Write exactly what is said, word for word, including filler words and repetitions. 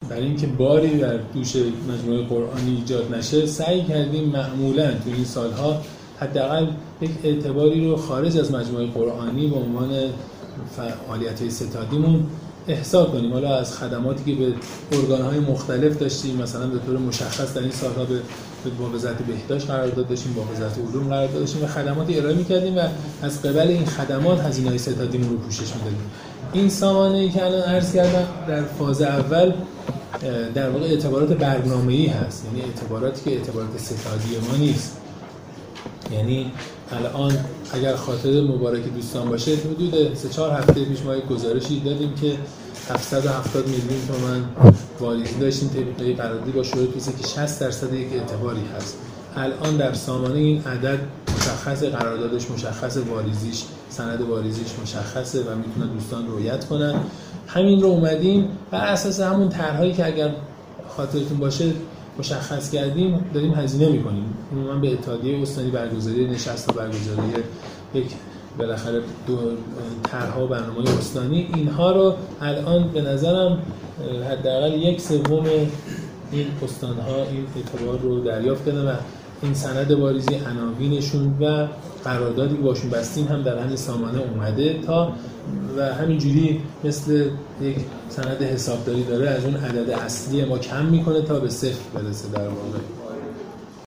برای اینکه باری بر دوش مجموعه قرآنی ایجاد نشه سعی کردیم معمولاً تو این سالها حداقل یک اعتباری رو خارج از مجموعه قرآنی به عنوان فعالیت‌های ستادیمون احسا کنیم. حالا از خدماتی که به ارگان‌های مختلف داشتیم، مثلا به طور مشخص در این سالها به با وزارت بهداشت قرارداد داشتیم، با وزارت علوم قرارداد داشتیم و خدماتی ارائه می‌کردیم و از قبل این خدمات هزینه‌های ستادیمون رو پوشش می‌دادیم. این سامانه‌ای که الان عرض کردم در فاز اول در واقع اعتبارات برنامه‌ای هست، یعنی اعتباراتی که اعتبارات ستادی ما نیست. یعنی الان اگر خاطر مبارک دوستان باشه حدود سه چهار هفته پیش ما یک گزارشی دادیم که هفتصد و هفتاد میلیون تومان واریزی داشتیم طبق قراردادی با شروط توسعه که شصت درصد یک اعتباری هست. الان در سامانه این عدد مشخص، قراردادش مشخص، واریزیش، سند واریزیش مشخصه و میتونن دوستان رؤیت کنن. همین رو اومدیم بر اساس همون طرحایی که اگر خاطرتون باشه مشخص کردیم داریم هزینه میکنیم. عموما به اتحادیه استانی برگزاری نشست و برگزاری یک بالاخره دو طرح‌ها و برنامه‌های استانی، اینها رو الان به نظرم حداقل یک سوم این استان‌ها این اعتبار رو دریافت کردن و این سند واریزی، عناوینشون و قراردادی که باشون بستیم هم در همین سامانه اومده تا و همینجوری مثل یک سند حسابداری داره از اون عدد اصلی ما کم میکنه تا به صفر برسه در واقع.